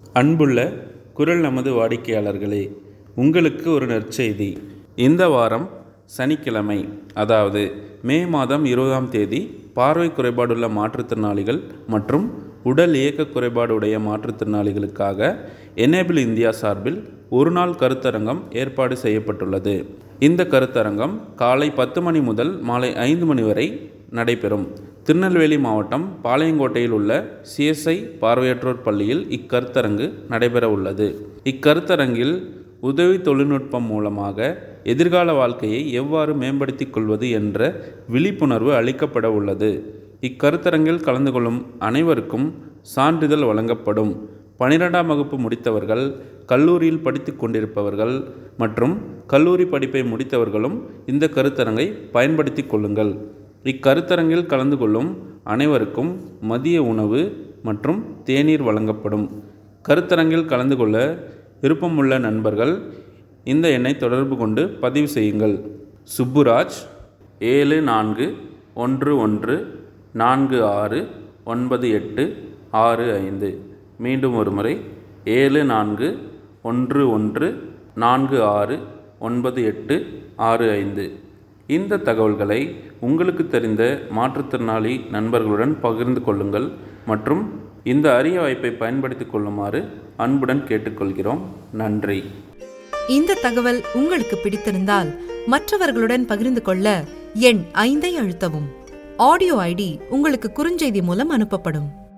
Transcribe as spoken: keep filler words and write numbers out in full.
அன்புள்ள குரல் நமது வாடிக்கையாளர்களே, உங்களுக்கு ஒரு நற்செய்தி. இந்த வாரம் சனிக்கிழமை, அதாவது மே மாதம் இருபதாம் தேதி பார்வை குறைபாடுள்ள மாற்றுத்திறனாளிகள் மற்றும் உடல் இயக்க குறைபாடு உடைய மாற்றுத்திறனாளிகளுக்காக எனேபிள் இந்தியா சார்பில் ஒரு நாள் கருத்தரங்கம் ஏற்பாடு செய்யப்பட்டுள்ளது. இந்த கருத்தரங்கம் காலை பத்து மணி முதல் மாலை ஐந்து மணி வரை நடைபெறும். திருநெல்வேலி மாவட்டம் பாளையங்கோட்டையில் உள்ள சிஎஸ்ஐ பார்வையற்றோர் பள்ளியில் இக்கருத்தரங்கு நடைபெற உள்ளது. இக்கருத்தரங்கில் உதவி தொழில்நுட்பம் மூலமாக எதிர்கால வாழ்க்கையை எவ்வாறு மேம்படுத்திக் கொள்வது என்ற விழிப்புணர்வு அளிக்கப்பட உள்ளது. இக்கருத்தரங்கில் கலந்து கொள்ளும் அனைவருக்கும் சான்றிதழ் வழங்கப்படும். பனிரெண்டாம் வகுப்பு முடித்தவர்கள், கல்லூரியில் படித்து கொண்டிருப்பவர்கள் மற்றும் கல்லூரி படிப்பை முடித்தவர்களும் இந்த கருத்தரங்கை பயன்படுத்தி கொள்ளுங்கள். இக்கருத்தரங்கில் கலந்து கொள்ளும் அனைவருக்கும் மதிய உணவு மற்றும் தேநீர் வழங்கப்படும். கருத்தரங்கில் கலந்து கொள்ள விருப்பமுள்ள நண்பர்கள் இந்த எண்ணை தொடர்பு கொண்டு பதிவு செய்யுங்கள். சுப்புராஜ் ஏழு நான்கு ஒன்று ஒன்று நான்கு ஆறு ஒன்பது எட்டு ஆறு ஐந்து. மீண்டும் ஒரு முறை ஏழு நான்கு ஒன்று ஒன்று நான்கு ஆறு ஒன்பது எட்டு ஆறு ஐந்து. இந்த தகவல்களை உங்களுக்கு தெரிந்த மாற்றுத்திறனாளி நண்பர்களுடன் பகிர்ந்து கொள்ளுங்கள் மற்றும் இந்த அரிய வாய்ப்பை பயன்படுத்திக் கொள்ளுமாறு அன்புடன் கேட்டுக்கொள்கிறோம். நன்றி. இந்த தகவல் உங்களுக்கு பிடித்திருந்தால் மற்றவர்களுடன் பகிர்ந்து கொள்ள எண் ஐந்தை அழுத்தவும். ஆடியோ ஐடி உங்களுக்கு குறுஞ்செய்தி மூலம் அனுப்பப்படும்.